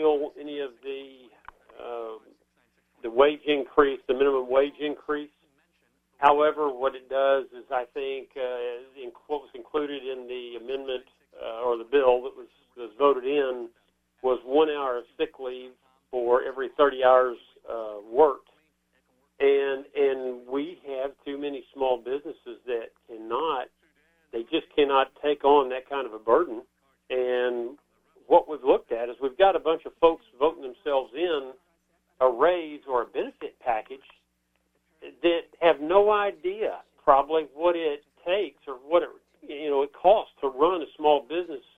repeal any of the wage increase, the minimum wage increase. However, what it does is, I think, what was included in the amendment or the bill that was voted in was 1 hour of sick leave for every 30 hours worked. And we have too many small businesses that just cannot take on that kind of a burden. And what we've looked at is we've got a bunch of folks voting themselves in a raise or a benefit package that have no idea probably what it takes or what it costs to run a small business